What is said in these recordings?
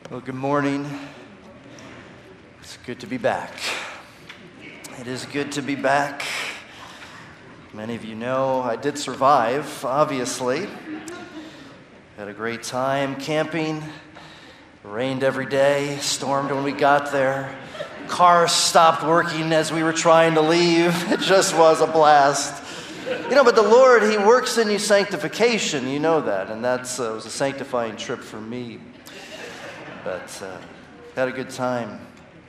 Well, good morning. It's good to be back. It is good to be back. Many of you know I did survive, obviously. Had a great time camping. It rained every day, stormed when we got there. Cars stopped working as we were trying to leave. It just was a blast. But the Lord, He works in you sanctification. You know that. And that was a sanctifying trip for me. But had a good time.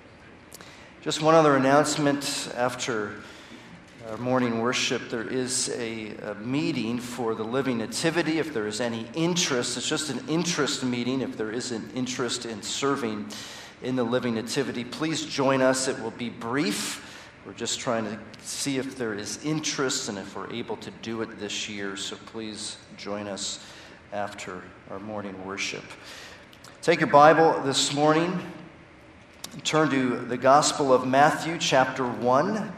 Just one other announcement after our morning worship. There is a meeting for the Living Nativity. If there is any interest, it's just an interest meeting. If there is an interest in serving in the Living Nativity, please join us. It will be brief. We're just trying to see if there is interest and if we're able to do it this year. So please join us after our morning worship. Take your Bible this morning and turn to the Gospel of Matthew, chapter 1.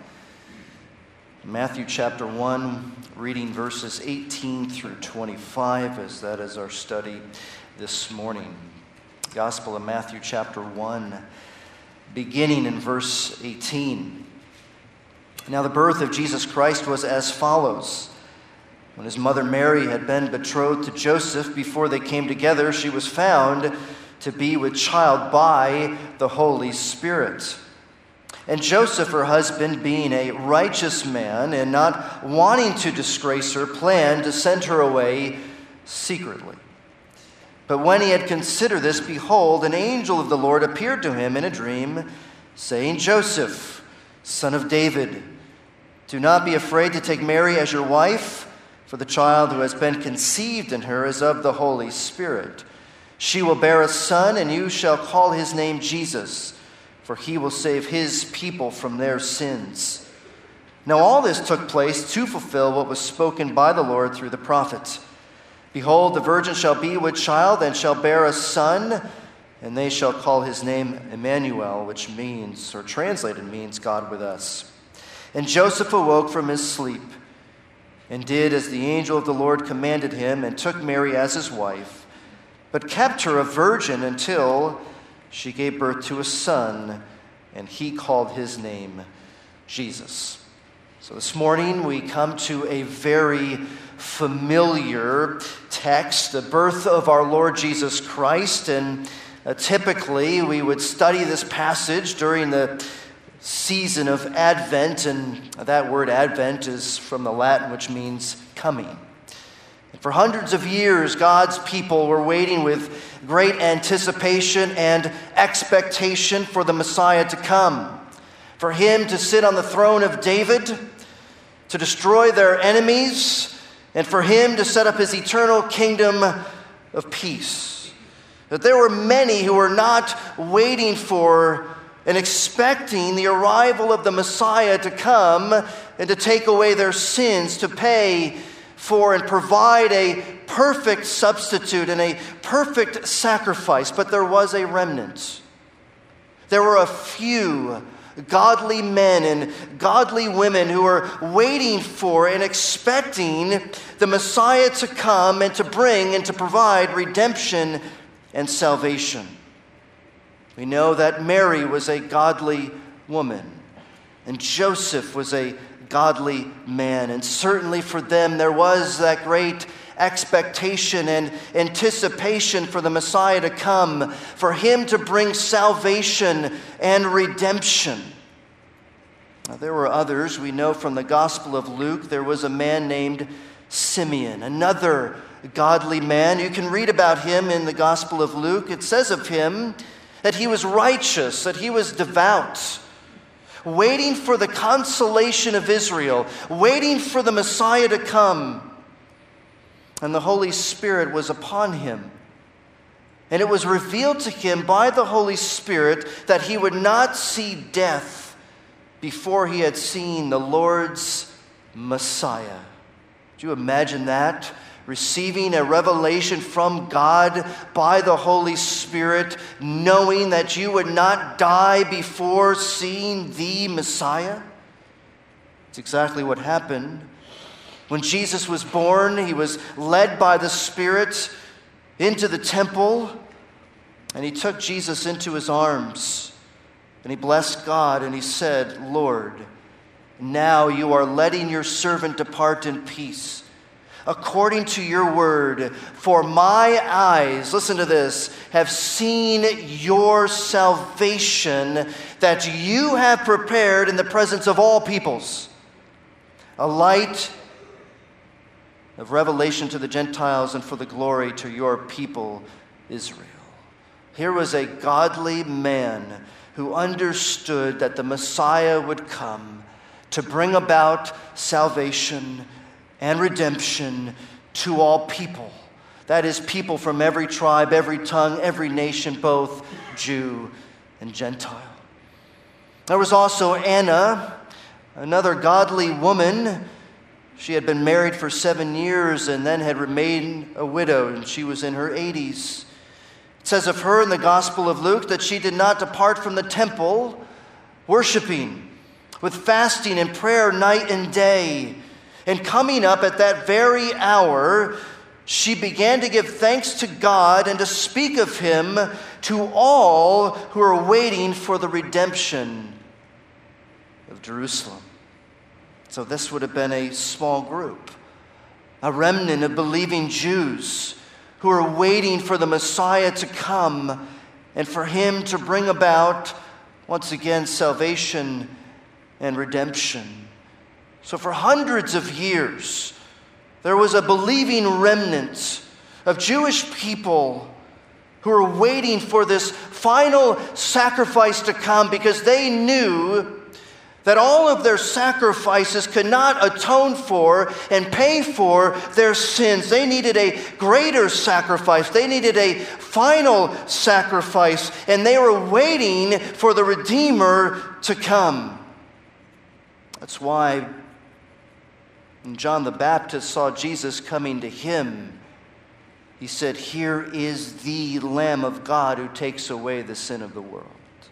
Matthew, chapter 1, reading verses 18 through 25, as that is our study this morning. Gospel of Matthew, chapter 1, beginning in verse 18. Now the birth of Jesus Christ was as follows. When his mother Mary had been betrothed to Joseph, before they came together, she was found to be with child by the Holy Spirit. And Joseph, her husband, being a righteous man and not wanting to disgrace her, planned to send her away secretly. But when he had considered this, behold, an angel of the Lord appeared to him in a dream, saying, Joseph, son of David, do not be afraid to take Mary as your wife, for the child who has been conceived in her is of the Holy Spirit. She will bear a son, and you shall call his name Jesus, for he will save his people from their sins. Now all this took place to fulfill what was spoken by the Lord through the prophet. Behold, the virgin shall be with child and shall bear a son, and they shall call his name Emmanuel, which means, or translated means, God with us. And Joseph awoke from his sleep, and did as the angel of the Lord commanded him, and took Mary as his wife, but kept her a virgin until she gave birth to a son, and he called his name Jesus. So this morning we come to a very familiar text, the birth of our Lord Jesus Christ, and typically we would study this passage during the season of Advent, and that word Advent is from the Latin, which means coming. And for hundreds of years, God's people were waiting with great anticipation and expectation for the Messiah to come, for him to sit on the throne of David, to destroy their enemies, and for him to set up his eternal kingdom of peace. That there were many who were not waiting for and expecting the arrival of the Messiah to come and to take away their sins, to pay for and provide a perfect substitute and a perfect sacrifice. But there was a remnant. There were a few godly men and godly women who were waiting for and expecting the Messiah to come and to bring and to provide redemption and salvation. We know that Mary was a godly woman, and Joseph was a godly man. And certainly for them, there was that great expectation and anticipation for the Messiah to come, for him to bring salvation and redemption. Now, there were others. We know from the Gospel of Luke, there was a man named Simeon, another godly man. You can read about him in the Gospel of Luke. It says of him that he was righteous, that he was devout, waiting for the consolation of Israel, waiting for the Messiah to come. And the Holy Spirit was upon him. And it was revealed to him by the Holy Spirit that he would not see death before he had seen the Lord's Messiah. Do you imagine that? Receiving a revelation from God by the Holy Spirit, knowing that you would not die before seeing the Messiah? It's exactly what happened. When Jesus was born, he was led by the Spirit into the temple. And he took Jesus into his arms, and he blessed God, and he said, Lord, now you are letting your servant depart in peace, according to your word. For my eyes, listen to this, have seen your salvation that you have prepared in the presence of all peoples, a light of revelation to the Gentiles and for the glory to your people, Israel. Here was a godly man who understood that the Messiah would come to bring about salvation and redemption to all people. That is, people from every tribe, every tongue, every nation, both Jew and Gentile. There was also Anna, another godly woman. She had been married for 7 years and then had remained a widow, and she was in her 80s. It says of her in the Gospel of Luke that she did not depart from the temple, worshiping with fasting and prayer night and day. And coming up at that very hour, she began to give thanks to God and to speak of him to all who are waiting for the redemption of Jerusalem. So this would have been a small group, a remnant of believing Jews who are waiting for the Messiah to come and for him to bring about, once again, salvation and redemption. So for hundreds of years, there was a believing remnant of Jewish people who were waiting for this final sacrifice to come because they knew that all of their sacrifices could not atone for and pay for their sins. They needed a greater sacrifice. They needed a final sacrifice, and they were waiting for the Redeemer to come. That's why when John the Baptist saw Jesus coming to him, he said, "Here is the Lamb of God who takes away the sin of the world."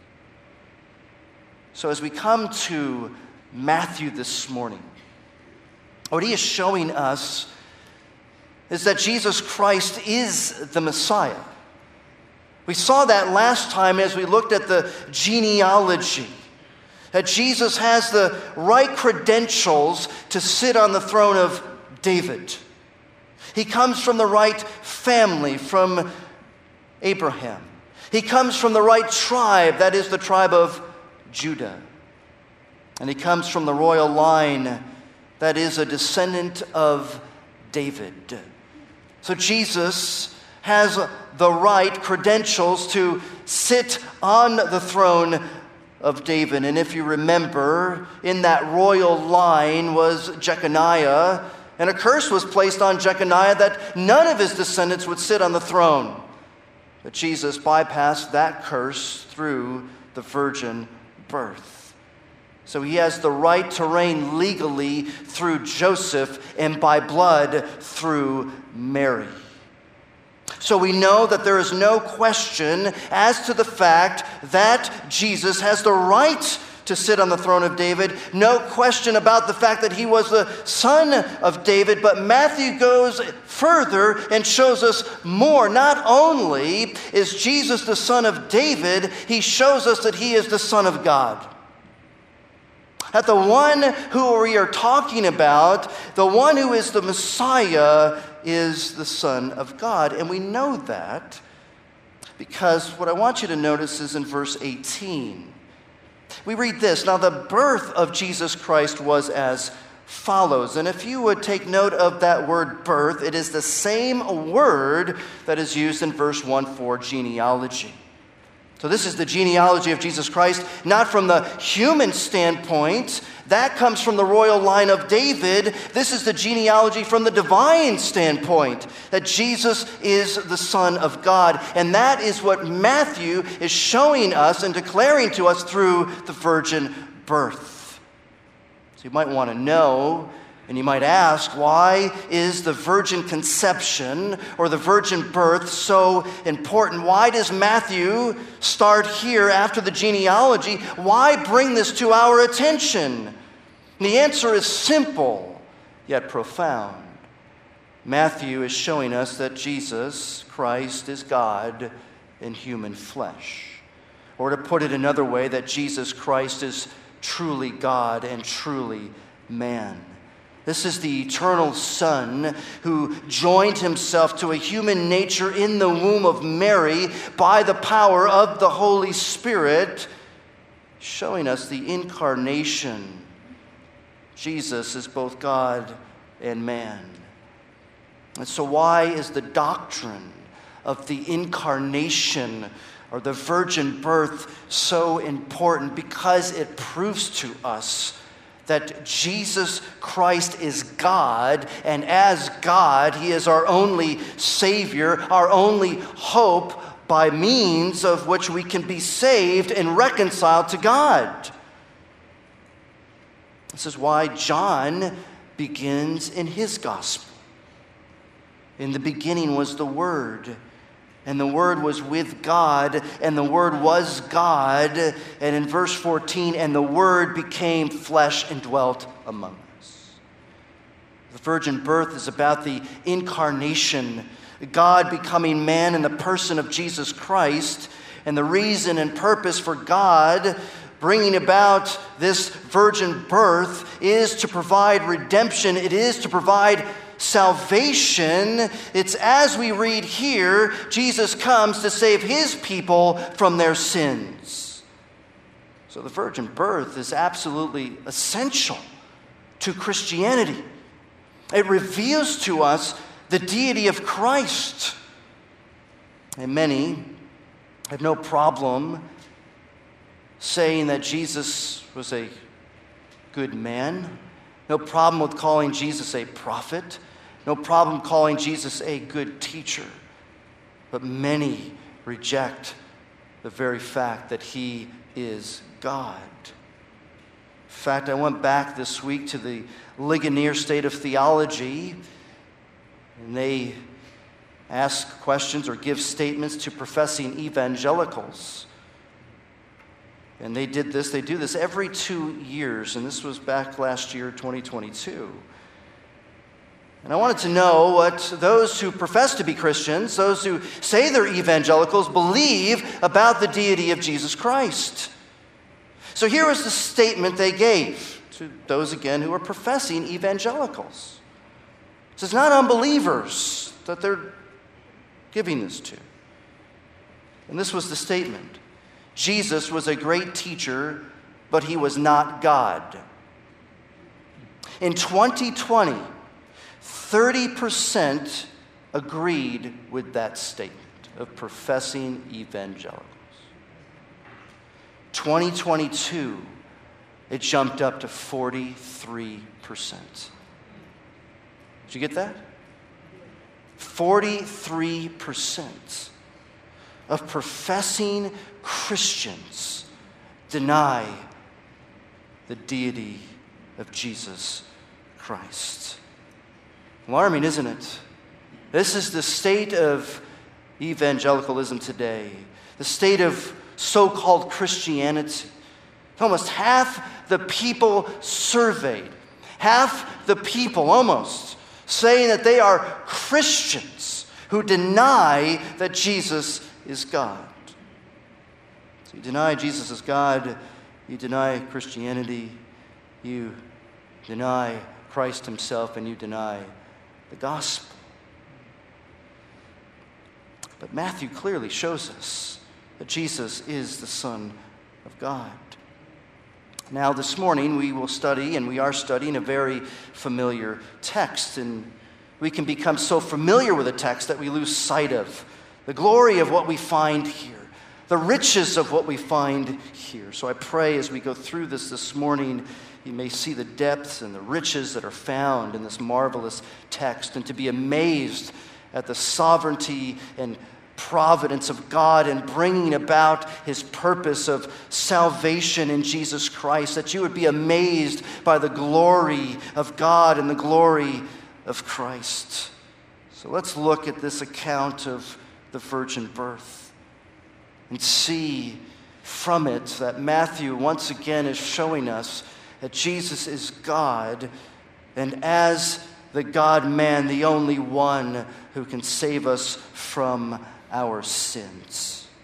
So as we come to Matthew this morning, what he is showing us is that Jesus Christ is the Messiah. We saw that last time as we looked at the genealogy, that Jesus has the right credentials to sit on the throne of David. He comes from the right family, from Abraham. He comes from the right tribe, that is the tribe of Judah. And he comes from the royal line that is a descendant of David. So Jesus has the right credentials to sit on the throne of David. And if you remember, in that royal line was Jeconiah, and a curse was placed on Jeconiah that none of his descendants would sit on the throne. But Jesus bypassed that curse through the virgin birth. So he has the right to reign legally through Joseph and by blood through Mary. So we know that there is no question as to the fact that Jesus has the right to sit on the throne of David. No question about the fact that he was the son of David. But Matthew goes further and shows us more. Not only is Jesus the son of David, he shows us that he is the Son of God. That the one who we are talking about, the one who is the Messiah, is the Son of God. And we know that because what I want you to notice is in verse 18. We read this, "Now the birth of Jesus Christ was as follows." And if you would take note of that word birth, it is the same word that is used in verse 1 for genealogy. So this is the genealogy of Jesus Christ, not from the human standpoint. That comes from the royal line of David. This is the genealogy from the divine standpoint, that Jesus is the Son of God. And that is what Matthew is showing us and declaring to us through the virgin birth. So you might want to know, and you might ask, why is the virgin conception or the virgin birth so important? Why does Matthew start here after the genealogy? Why bring this to our attention? And the answer is simple, yet profound. Matthew is showing us that Jesus Christ is God in human flesh. Or to put it another way, that Jesus Christ is truly God and truly man. This is the eternal Son who joined himself to a human nature in the womb of Mary by the power of the Holy Spirit, showing us the incarnation. Jesus is both God and man. And so why is the doctrine of the incarnation or the virgin birth so important? Because it proves to us that Jesus Christ is God, and as God, he is our only Savior, our only hope, by means of which we can be saved and reconciled to God. This is why John begins in his gospel. In the beginning was the Word, and the Word was with God, and the Word was God. And in verse 14, and the Word became flesh and dwelt among us. The virgin birth is about the incarnation, God becoming man in the person of Jesus Christ. And the reason and purpose for God bringing about this virgin birth is to provide redemption. It is to provide salvation. It's, as we read here, Jesus comes to save his people from their sins. So the virgin birth is absolutely essential to Christianity. It reveals to us the deity of Christ. And many have no problem saying that Jesus was a good man. No problem with calling Jesus a prophet. No problem calling Jesus a good teacher. But many reject the very fact that he is God. In fact, I went back this week to the Ligonier State of Theology, and they ask questions or give statements to professing evangelicals. And they do this every 2 years, and this was back last year, 2022. And I wanted to know what those who profess to be Christians, those who say they're evangelicals, believe about the deity of Jesus Christ. So here was the statement they gave to those, again, who are professing evangelicals. It's not unbelievers that they're giving this to. And this was the statement. Jesus was a great teacher, but he was not God. In 2020, 30% agreed with that statement of professing evangelicals. 2022, it jumped up to 43%. Did you get that? 43% of professing Christians deny the deity of Jesus Christ. Alarming, isn't it? This is the state of evangelicalism today, the state of so-called Christianity. Almost half the people surveyed, half the people almost, saying that they are Christians who deny that Jesus is God. So you deny Jesus is God, you deny Christianity, you deny Christ himself, and you deny the gospel. But Matthew clearly shows us that Jesus is the Son of God. Now, this morning we will study, and we are studying, a very familiar text. And we can become so familiar with a text that we lose sight of the glory of what we find here, the riches of what we find here. So I pray as we go through this morning, you may see the depths and the riches that are found in this marvelous text, and to be amazed at the sovereignty and providence of God in bringing about his purpose of salvation in Jesus Christ, that you would be amazed by the glory of God and the glory of Christ. So let's look at this account of the virgin birth and see from it that Matthew once again is showing us that Jesus is God, and as the God-man, the only one who can save us from our sins.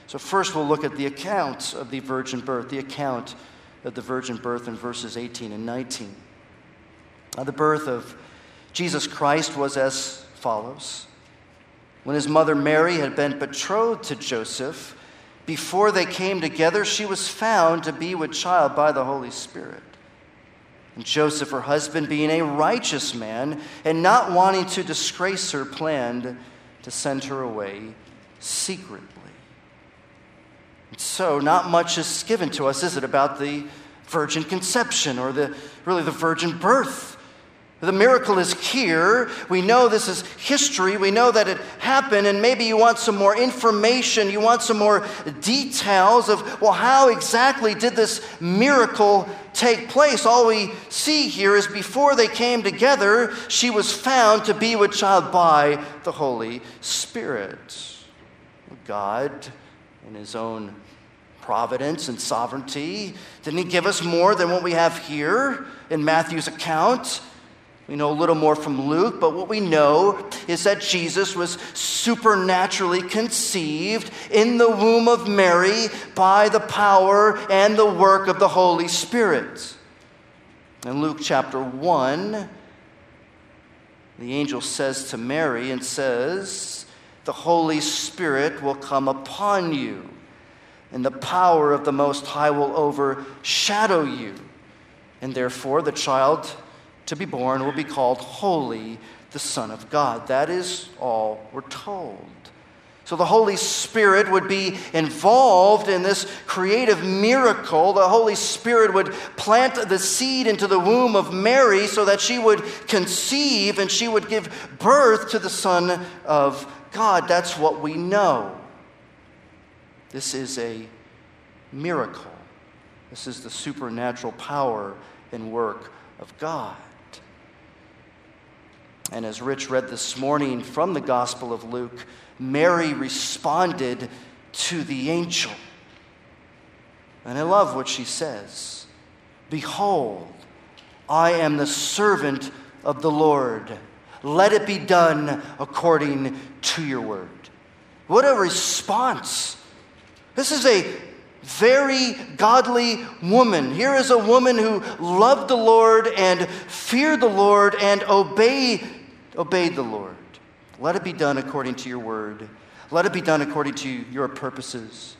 So first we'll look at the account of the virgin birth, the account of the virgin birth in verses 18 and 19. The birth of Jesus Christ was as follows. When his mother Mary had been betrothed to Joseph, before they came together, she was found to be with child by the Holy Spirit. And Joseph, her husband, being a righteous man and not wanting to disgrace her, planned to send her away secretly. And so not much is given to us, is it, about the virgin conception or the virgin birth. The miracle is here. We know this is history. We know that it happened, and maybe you want some more information. You want some more details of, well, how exactly did this miracle take place? All we see here is before they came together, she was found to be with child by the Holy Spirit. God, in his own providence and sovereignty, didn't he give us more than what we have here in Matthew's account? We know a little more from Luke, but what we know is that Jesus was supernaturally conceived in the womb of Mary by the power and the work of the Holy Spirit. In Luke chapter 1, the angel says to Mary and says, "The Holy Spirit will come upon you, and the power of the Most High will overshadow you, and therefore the child to be born will be called Holy, the Son of God." That is all we're told. So the Holy Spirit would be involved in this creative miracle. The Holy Spirit would plant the seed into the womb of Mary so that she would conceive and she would give birth to the Son of God. That's what we know. This is a miracle. This is the supernatural power and work of God. And as Rich read this morning from the Gospel of Luke, Mary responded to the angel. And I love what she says. "Behold, I am the servant of the Lord. Let it be done according to your word." What a response. This is a very godly woman. Here is a woman who loved the Lord and feared the Lord and obeyed the Lord. Let it be done according to your word. Let it be done according to your purposes.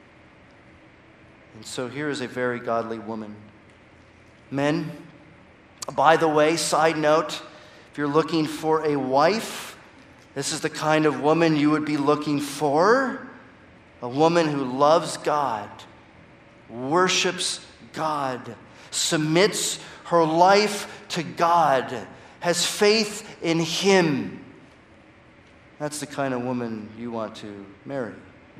And so here is a very godly woman. Men, by the way, side note, if you're looking for a wife, this is the kind of woman you would be looking for. A woman who loves God, worships God, submits her life to God, has faith in Him. That's the kind of woman you want to marry.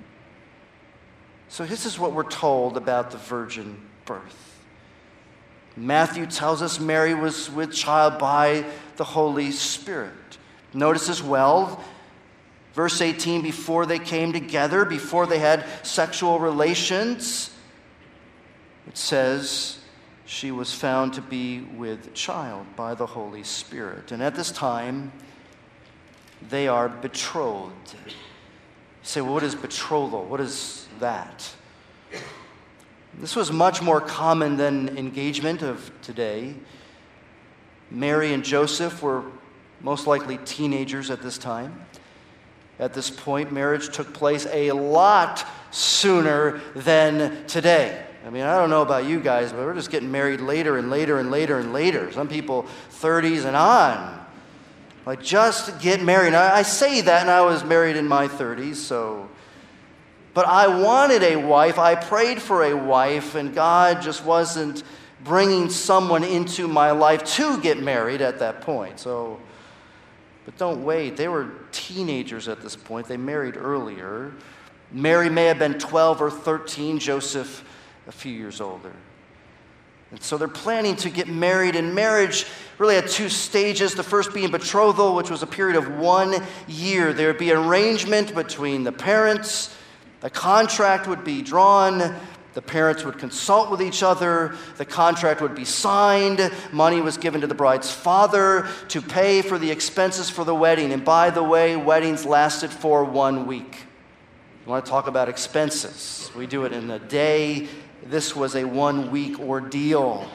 So this is what we're told about the virgin birth. Matthew tells us Mary was with child by the Holy Spirit. Notice as well, verse 18, before they came together, before they had sexual relations, it says she was found to be with child by the Holy Spirit. And at this time, they are betrothed. You say, well, what is betrothal? What is that? This was much more common than engagement of today. Mary and Joseph were most likely teenagers at this time. At this point, marriage took place a lot sooner than today. I mean, I don't know about you guys, but we're just getting married later and later and later and later. Some people 30s and on. Like, just get married. Now, I say that, and I was married in my 30s, so. But I wanted a wife. I prayed for a wife, and God just wasn't bringing someone into my life to get married at that point. So, but don't wait. They were teenagers at this point. They married earlier. Mary may have been 12 or 13. Joseph, a few years older. And so they're planning to get married, and marriage really had two stages. The first being betrothal, which was a period of 1 year. There would be arrangement between the parents. A contract would be drawn. The parents would consult with each other. The contract would be signed. Money was given to the bride's father to pay for the expenses for the wedding. And by the way, weddings lasted for 1 week. You want to talk about expenses? We do it in a day. This was a 1-week ordeal.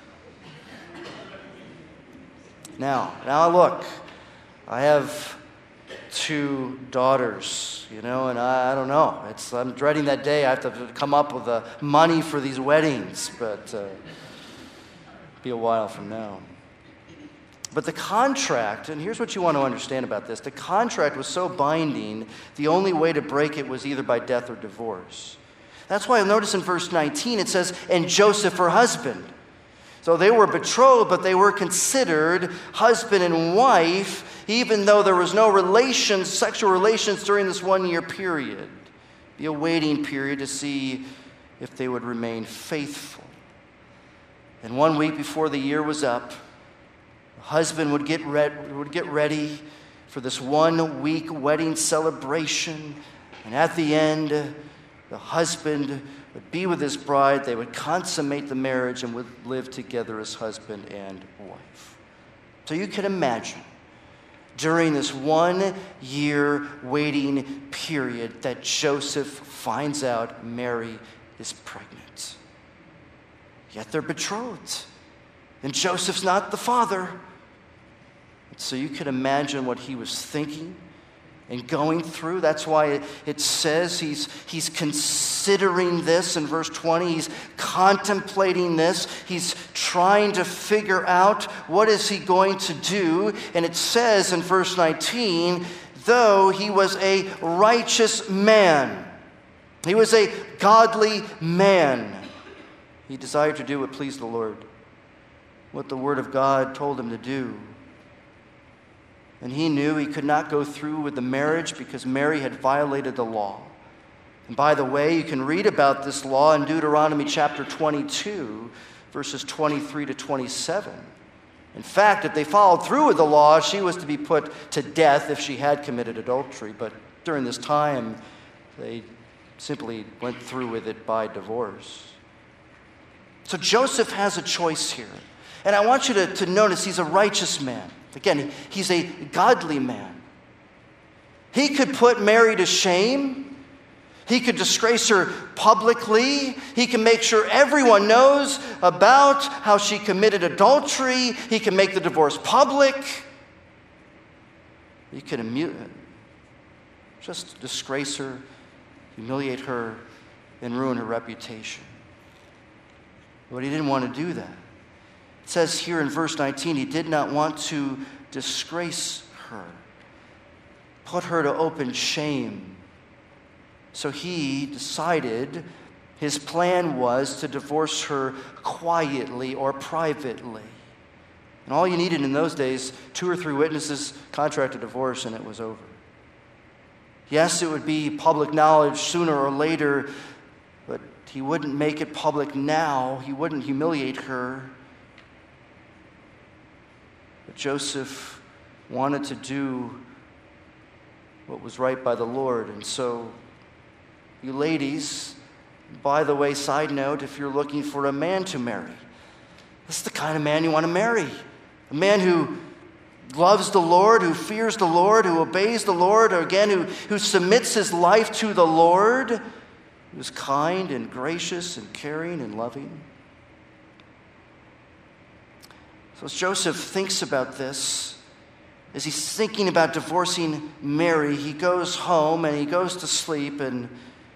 Now look, I have 2 daughters, and I don't know. I'm dreading that day I have to come up with the money for these weddings, but be a while from now. But the contract, and here's what you want to understand about this, the contract was so binding, the only way to break it was either by death or divorce. That's why you'll notice in verse 19 it says, and Joseph her husband. So they were betrothed, but they were considered husband and wife, even though there was no sexual relations during this 1-year period. Be a waiting period to see if they would remain faithful. And 1 week before the year was up, the husband would get ready for this 1-week wedding celebration. And at the end, the husband would be with his bride. They would consummate the marriage and would live together as husband and wife. So you can imagine, during this 1-year waiting period, that Joseph finds out Mary is pregnant. Yet they're betrothed. And Joseph's not the father. So you can imagine what he was thinking and going through. That's why it says he's considering this in verse 20. He's contemplating this. He's trying to figure out what is he going to do. And it says in verse 19, though he was a righteous man, he was a godly man, he desired to do what pleased the Lord, what the Word of God told him to do. And he knew he could not go through with the marriage because Mary had violated the law. And by the way, you can read about this law in Deuteronomy chapter 22, verses 23 to 27. In fact, if they followed through with the law, she was to be put to death if she had committed adultery. But during this time, they simply went through with it by divorce. So Joseph has a choice here. And I want you to notice he's a righteous man. Again, he's a godly man. He could put Mary to shame. He could disgrace her publicly. He can make sure everyone knows about how she committed adultery. He can make the divorce public. He could just disgrace her, humiliate her, and ruin her reputation. But he didn't want to do that. It says here in verse 19, he did not want to disgrace her, put her to open shame. So he decided his plan was to divorce her quietly or privately. And all you needed in those days, 2 or 3 witnesses, contract a divorce, and it was over. Yes, it would be public knowledge sooner or later, but he wouldn't make it public now. He wouldn't humiliate her. But Joseph wanted to do what was right by the Lord. And so, you ladies, by the way, side note, if you're looking for a man to marry, this is the kind of man you want to marry. A man who loves the Lord, who fears the Lord, who obeys the Lord, or again, who submits his life to the Lord, who's kind and gracious and caring and loving. So as Joseph thinks about this, as he's thinking about divorcing Mary, he goes home and he goes to sleep, and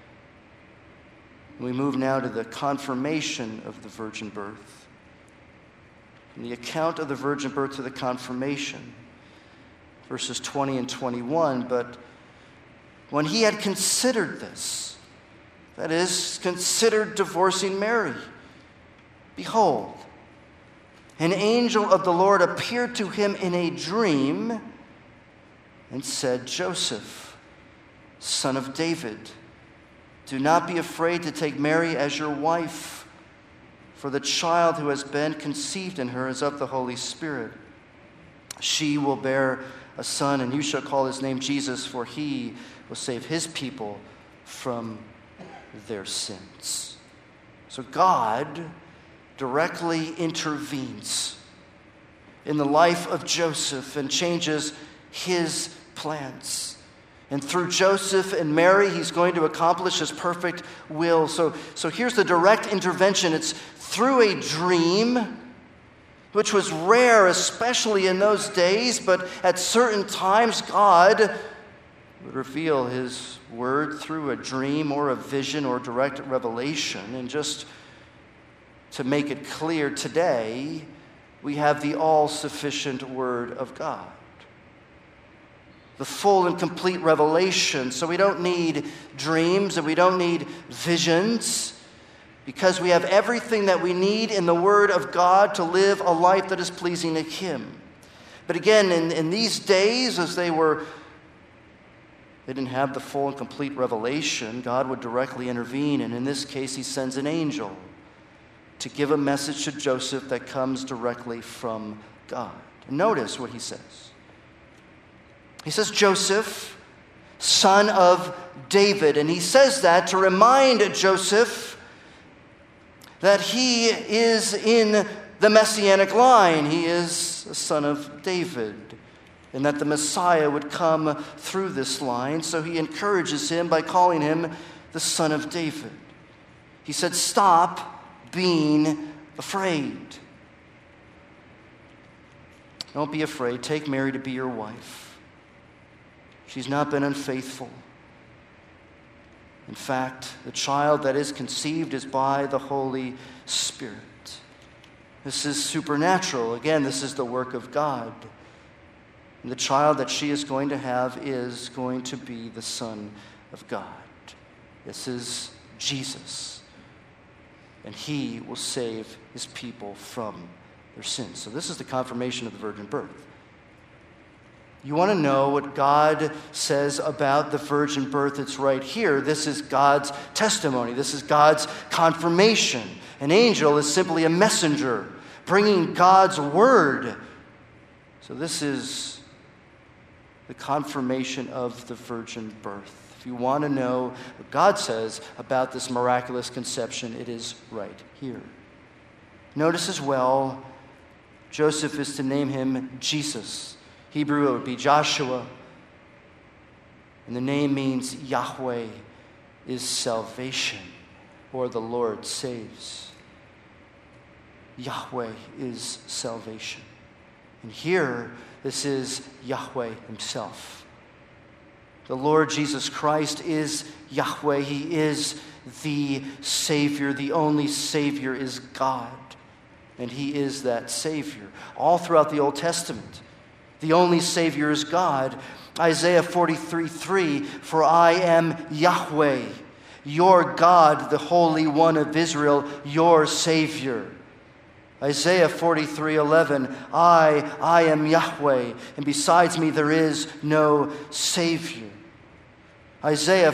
we move now to the confirmation of the virgin birth. From the account of the virgin birth to the confirmation, verses 20 and 21, but when he had considered this, that is, considered divorcing Mary, behold, an angel of the Lord appeared to him in a dream and said, Joseph, son of David, do not be afraid to take Mary as your wife, for the child who has been conceived in her is of the Holy Spirit. She will bear a son, and you shall call his name Jesus, for he will save his people from their sins. So God directly intervenes in the life of Joseph and changes his plans. And through Joseph and Mary, he's going to accomplish his perfect will. So here's the direct intervention. It's through a dream, which was rare, especially in those days, but at certain times, God would reveal his word through a dream or a vision or direct revelation. And just to make it clear today, we have the all-sufficient word of God, the full and complete revelation. So we don't need dreams and we don't need visions, because we have everything that we need in the Word of God to live a life that is pleasing to Him. But again, in these days, as they didn't have the full and complete revelation, God would directly intervene, and in this case, He sends an angel to give a message to Joseph that comes directly from God. And notice what He says. He says, Joseph, son of David. And He says that to remind Joseph that he is in the Messianic line. He is a son of David, and that the Messiah would come through this line. So he encourages him by calling him the son of David. He said, stop being afraid. Don't be afraid. Take Mary to be your wife. She's not been unfaithful. In fact, the child that is conceived is by the Holy Spirit. This is supernatural. Again, this is the work of God. And the child that she is going to have is going to be the Son of God. This is Jesus. And He will save His people from their sins. So this is the confirmation of the virgin birth. You want to know what God says about the virgin birth? It's right here. This is God's testimony. This is God's confirmation. An angel is simply a messenger bringing God's word. So this is the confirmation of the virgin birth. If you want to know what God says about this miraculous conception, it is right here. Notice as well, Joseph is to name him Jesus. Hebrew, it would be Joshua. And the name means Yahweh is salvation, or the Lord saves. Yahweh is salvation. And here, this is Yahweh Himself. The Lord Jesus Christ is Yahweh. He is the Savior. The only Savior is God. And He is that Savior. All throughout the Old Testament, the only Savior is God. Isaiah 43:3, for I am Yahweh, your God, the Holy One of Israel, your Savior. Isaiah 43:11, I am Yahweh, and besides me there is no Savior. Isaiah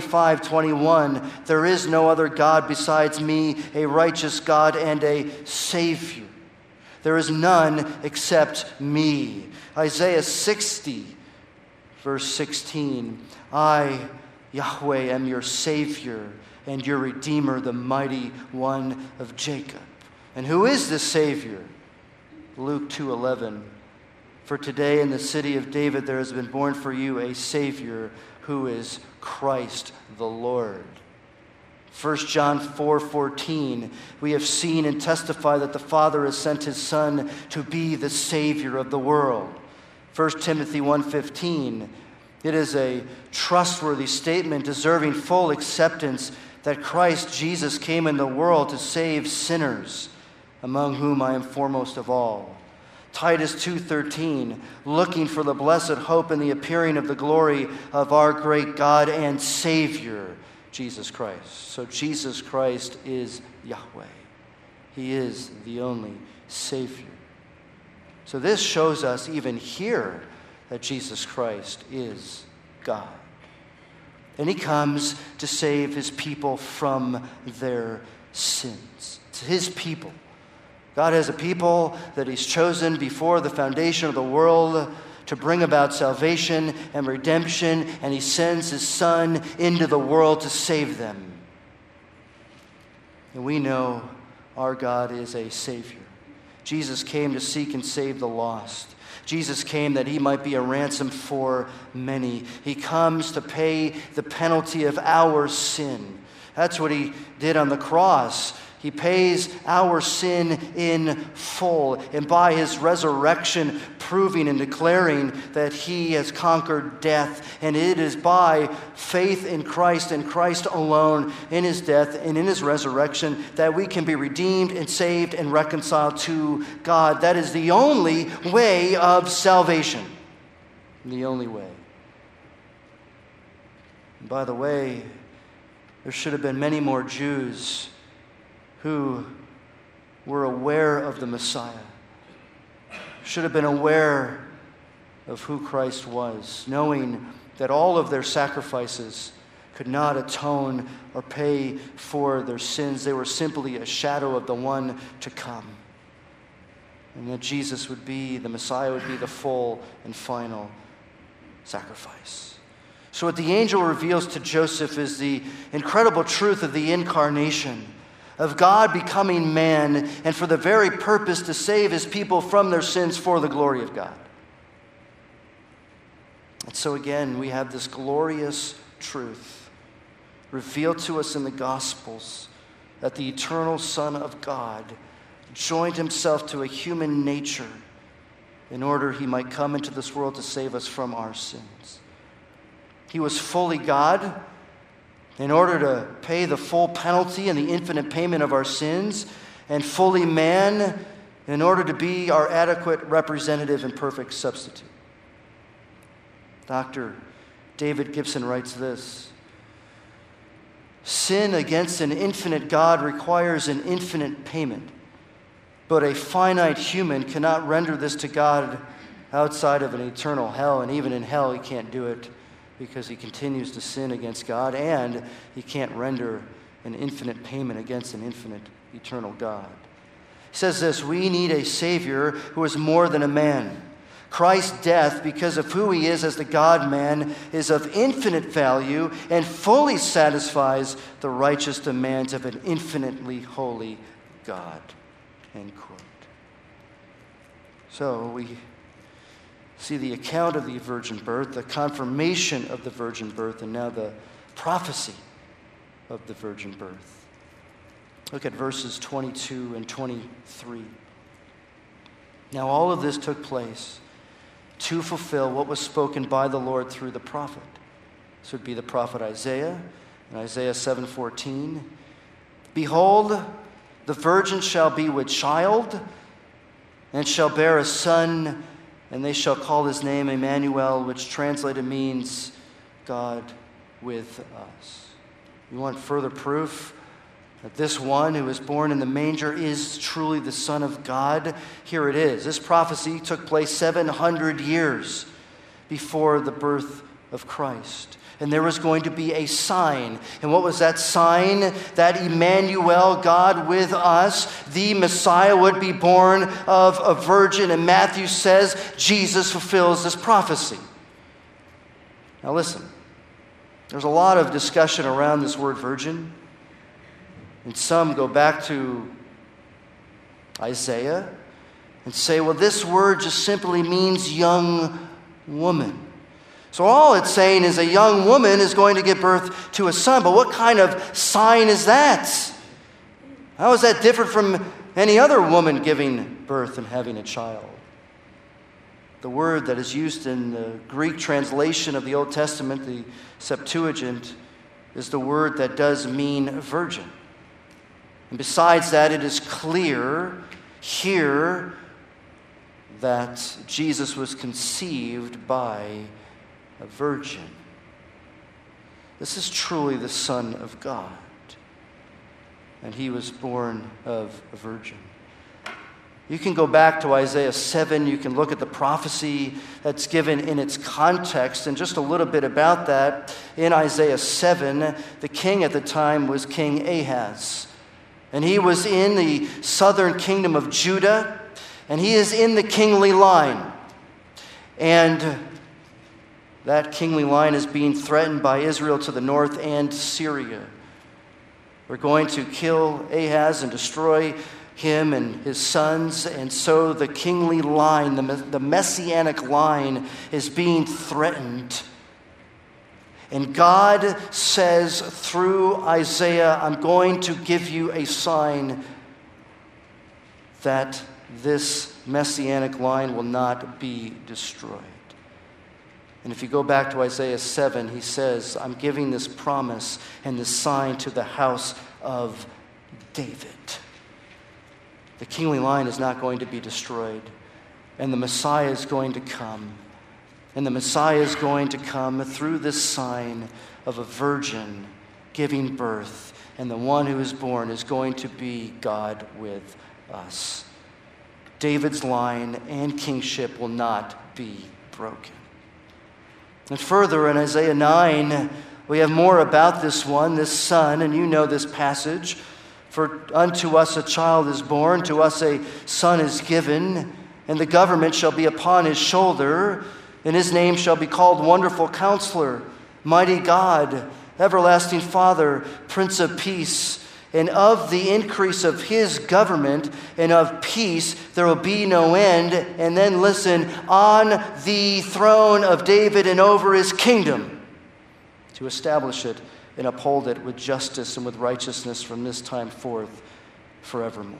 45:21, there is no other God besides me, a righteous God and a Savior. There is none except me. Isaiah 60, verse 16, I, Yahweh, am your Savior and your Redeemer, the mighty one of Jacob. And who is this Savior? Luke 2:11, for today in the city of David there has been born for you a Savior who is Christ the Lord. 1 John 4:14, we have seen and testify that the Father has sent His Son to be the Savior of the world. 1 Timothy 1:15, it is a trustworthy statement deserving full acceptance that Christ Jesus came in the world to save sinners, among whom I am foremost of all. Titus 2:13, looking for the blessed hope and the appearing of the glory of our great God and Savior, Jesus Christ. So Jesus Christ is Yahweh. He is the only Savior. So this shows us even here that Jesus Christ is God. And He comes to save His people from their sins. It's His people. God has a people that He's chosen before the foundation of the world to bring about salvation and redemption, and He sends His Son into the world to save them. And we know our God is a Savior. Jesus came to seek and save the lost. Jesus came that he might be a ransom for many. He comes to pay the penalty of our sin. That's what he did on the cross. He pays our sin in full. And by his resurrection, proving and declaring that he has conquered death. And it is by faith in Christ and Christ alone, in his death and in his resurrection, that we can be redeemed and saved and reconciled to God. That is the only way of salvation. The only way. And by the way, there should have been many more Jews who were aware of the Messiah, should have been aware of who Christ was, knowing that all of their sacrifices could not atone or pay for their sins. They were simply a shadow of the one to come. And that Jesus would be, the Messiah would be the full and final sacrifice. So what the angel reveals to Joseph is the incredible truth of the incarnation, of God becoming man, and for the very purpose to save his people from their sins for the glory of God. And so again, we have this glorious truth revealed to us in the Gospels, that the eternal Son of God joined himself to a human nature in order he might come into this world to save us from our sins. He was fully God in order to pay the full penalty and the infinite payment of our sins, and fully man in order to be our adequate representative and perfect substitute. Dr. David Gibson writes this: sin against an infinite God requires an infinite payment, but a finite human cannot render this to God outside of an eternal hell, and even in hell he can't do it, because he continues to sin against God, and he can't render an infinite payment against an infinite, eternal God. He says this: we need a Savior who is more than a man. Christ's death, because of who he is as the God-man, is of infinite value and fully satisfies the righteous demands of an infinitely holy God. End quote. So we see the account of the virgin birth, the confirmation of the virgin birth, and now the prophecy of the virgin birth. Look at verses 22 and 23. Now all of this took place to fulfill what was spoken by the Lord through the prophet. This would be the prophet Isaiah, in Isaiah 7:14. Behold, the virgin shall be with child, and shall bear a son, and they shall call his name Emmanuel, which translated means God with us. You want further proof that this one who was born in the manger is truly the Son of God? Here it is. This prophecy took place 700 years before the birth of Christ. And there was going to be a sign. And what was that sign? That Emmanuel, God with us, the Messiah, would be born of a virgin. And Matthew says Jesus fulfills this prophecy. Now listen, there's a lot of discussion around this word virgin. And some go back to Isaiah and say, well, this word just simply means young woman. So all it's saying is a young woman is going to give birth to a son. But what kind of sign is that? How is that different from any other woman giving birth and having a child? The word that is used in the Greek translation of the Old Testament, the Septuagint, is the word that does mean virgin. And besides that, it is clear here that Jesus was conceived by a virgin. This is truly the Son of God. And he was born of a virgin. You can go back to Isaiah 7. You can look at the prophecy that's given in its context. And just a little bit about that. In Isaiah 7, the king at the time was King Ahaz. And he was in the southern kingdom of Judah. And he is in the kingly line. And that kingly line is being threatened by Israel to the north and Syria. We're going to kill Ahaz and destroy him and his sons, and so the kingly line, the messianic line, is being threatened. And God says through Isaiah, I'm going to give you a sign that this messianic line will not be destroyed. And if you go back to Isaiah 7, he says, I'm giving this promise and this sign to the house of David. The kingly line is not going to be destroyed, and the Messiah is going to come. And the Messiah is going to come through this sign of a virgin giving birth, and the one who is born is going to be God with us. David's line and kingship will not be broken. And further, in Isaiah 9, we have more about this one, this son, and you know this passage. For unto us a child is born, to us a son is given, and the government shall be upon his shoulder, and his name shall be called Wonderful Counselor, Mighty God, Everlasting Father, Prince of Peace. And of the increase of his government and of peace there will be no end. And then listen, on the throne of David and over his kingdom, to establish it and uphold it with justice and with righteousness from this time forth forevermore.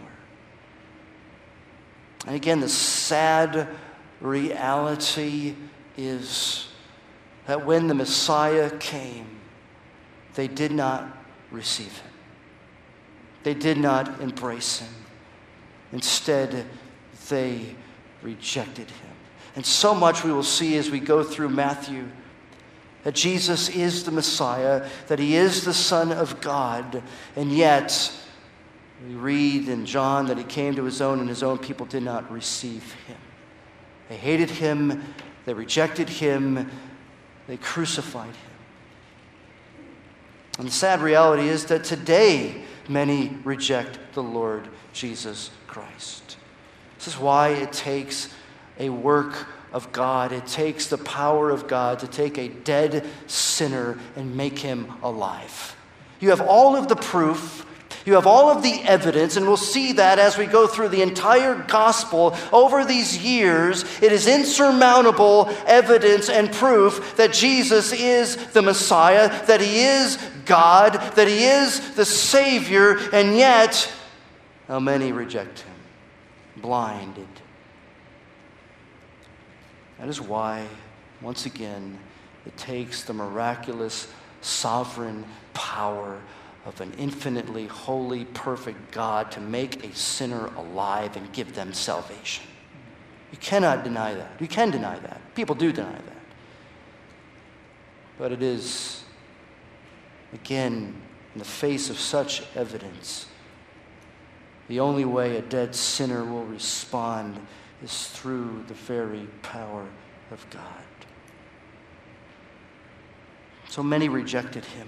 And again, the sad reality is that when the Messiah came, they did not receive him. They did not embrace him. Instead, they rejected him. And so much we will see as we go through Matthew, that Jesus is the Messiah, that he is the Son of God, and yet we read in John that he came to his own and his own people did not receive him. They hated him, they rejected him, they crucified him. And the sad reality is that today many reject the Lord Jesus Christ. This is why it takes a work of God. It takes the power of God to take a dead sinner and make him alive. You have all of the proof. You have all of the evidence, and we'll see that as we go through the entire gospel over these years. It is insurmountable evidence and proof that Jesus is the Messiah, that he is God, that he is the Savior, and yet how many reject him, blinded. That is why, once again, it takes the miraculous, sovereign power of an infinitely holy, perfect God to make a sinner alive and give them salvation. You cannot deny that. You can deny that. People do deny that. But it is, again, in the face of such evidence, the only way a dead sinner will respond is through the very power of God. So many rejected him.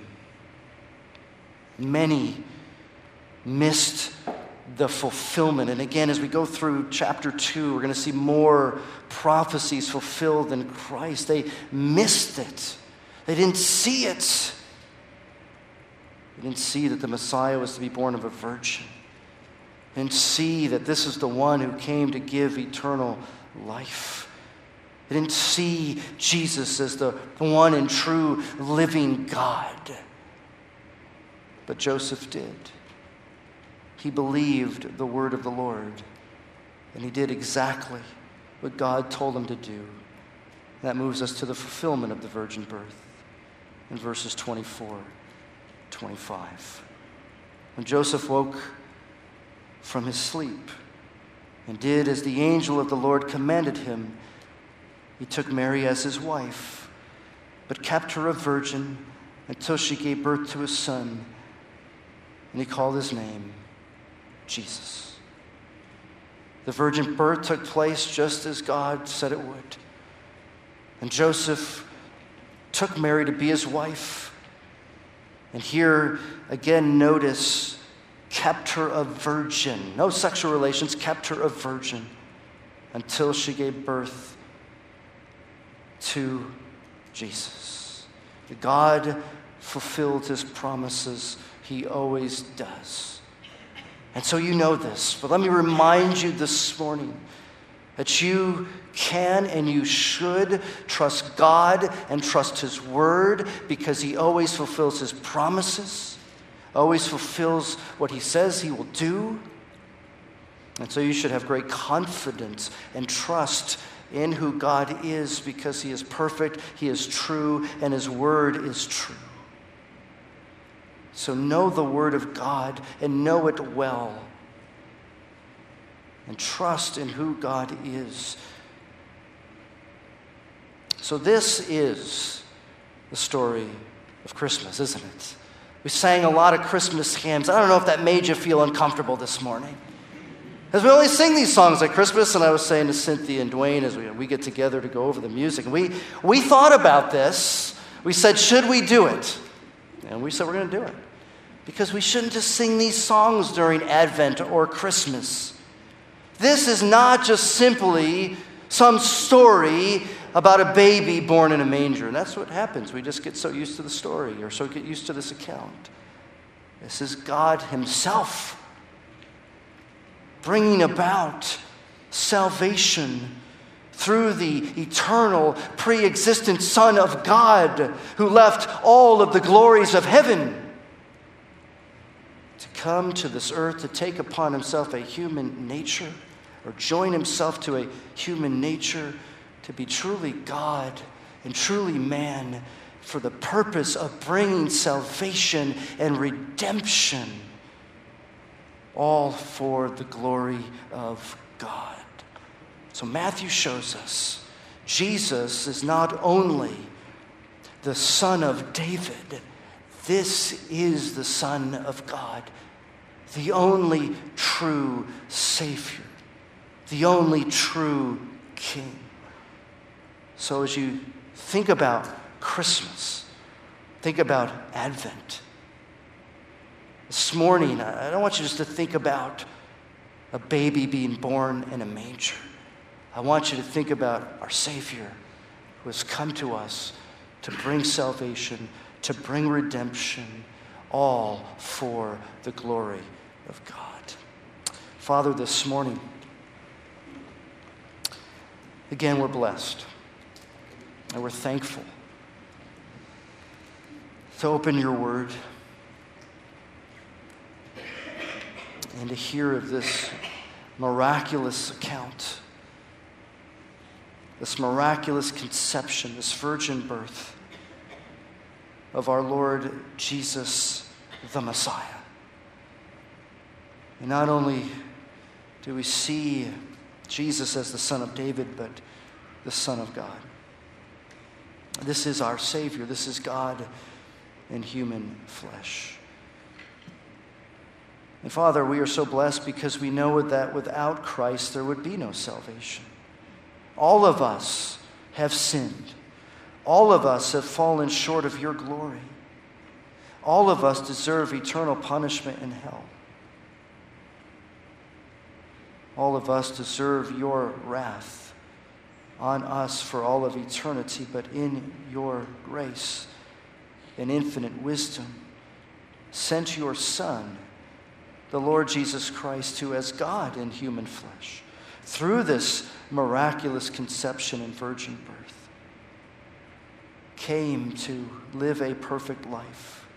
Many missed the fulfillment. And again, as we go through chapter 2, we're going to see more prophecies fulfilled in Christ. They missed it. They didn't see it. They didn't see that the Messiah was to be born of a virgin. They didn't see that this is the one who came to give eternal life. They didn't see Jesus as the one and true living God. But Joseph did. He believed the word of the Lord, and he did exactly what God told him to do. That moves us to the fulfillment of the virgin birth in verses 24, 25. When Joseph woke from his sleep and did as the angel of the Lord commanded him, he took Mary as his wife, but kept her a virgin until she gave birth to a son, and he called his name Jesus. The virgin birth took place just as God said it would. And Joseph took Mary to be his wife. And here, again, notice, kept her a virgin. No sexual relations, kept her a virgin until she gave birth to Jesus. God fulfilled his promises. He always does. And so you know this, but let me remind you this morning that you can and you should trust God and trust His Word, because He always fulfills His promises, always fulfills what He says He will do. And so you should have great confidence and trust in who God is, because He is perfect, He is true, and His Word is true. So know the Word of God and know it well. And trust in who God is. So this is the story of Christmas, isn't it? We sang a lot of Christmas hymns. I don't know if that made you feel uncomfortable this morning. As we always sing these songs at Christmas, and I was saying to Cynthia and Dwayne as we get together to go over the music, and we thought about this. We said, should we do it? And we said, we're going to do it. Because we shouldn't just sing these songs during Advent or Christmas. This is not just simply some story about a baby born in a manger. And that's what happens. We just get so used to the story, or so get used to this account. This is God Himself bringing about salvation through the eternal, pre-existent Son of God, who left all of the glories of heaven to come to this earth to take upon Himself a human nature, or join Himself to a human nature, to be truly God and truly man, for the purpose of bringing salvation and redemption, all for the glory of God. So Matthew shows us Jesus is not only the Son of David, this is the Son of God, the only true Savior, the only true King. So as you think about Christmas, think about Advent. This morning, I don't want you just to think about a baby being born in a manger. I want you to think about our Savior, who has come to us to bring salvation, to bring redemption, all for the glory of God. Father, this morning, again, we're blessed and we're thankful to open your word and to hear of this miraculous account, this miraculous conception, this virgin birth of our Lord Jesus, the Messiah. And not only do we see Jesus as the Son of David, but the Son of God. This is our Savior. This is God in human flesh. And Father, we are so blessed because we know that without Christ there would be no salvation. All of us have sinned. All of us have fallen short of your glory. All of us deserve eternal punishment in hell. All of us deserve your wrath on us for all of eternity, but in your grace and infinite wisdom, sent your Son, the Lord Jesus Christ, who as God in human flesh, through this miraculous conception and virgin birth, came to live a perfect life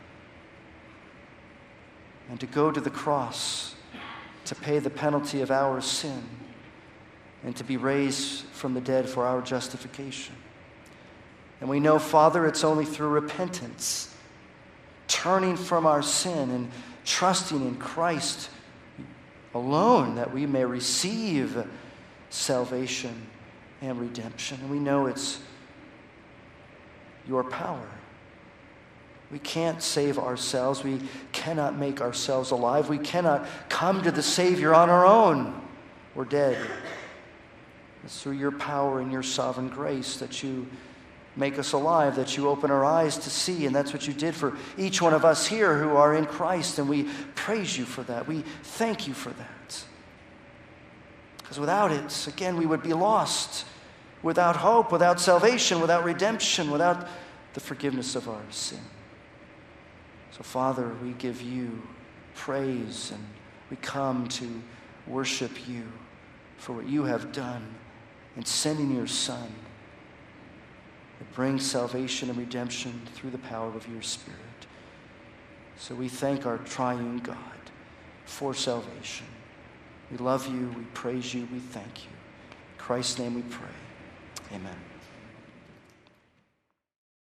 and to go to the cross to pay the penalty of our sin and to be raised from the dead for our justification. And we know, Father, it's only through repentance, turning from our sin and trusting in Christ alone, that we may receive salvation and redemption. And we know it's your power. We can't save ourselves. We cannot make ourselves alive. We cannot come to the Savior on our own. We're dead. It's through your power and your sovereign grace that you make us alive, that you open our eyes to see, and that's what you did for each one of us here who are in Christ, and we praise you for that. We thank you for that. Because without it, again, we would be lost, without hope, without salvation, without redemption, without the forgiveness of our sin. So, Father, we give you praise and We come to worship you for what you have done in sending your Son that brings salvation and redemption through the power of your Spirit. So we thank our triune God for salvation. We love you, we praise you, we thank you. In Christ's name we pray. Amen.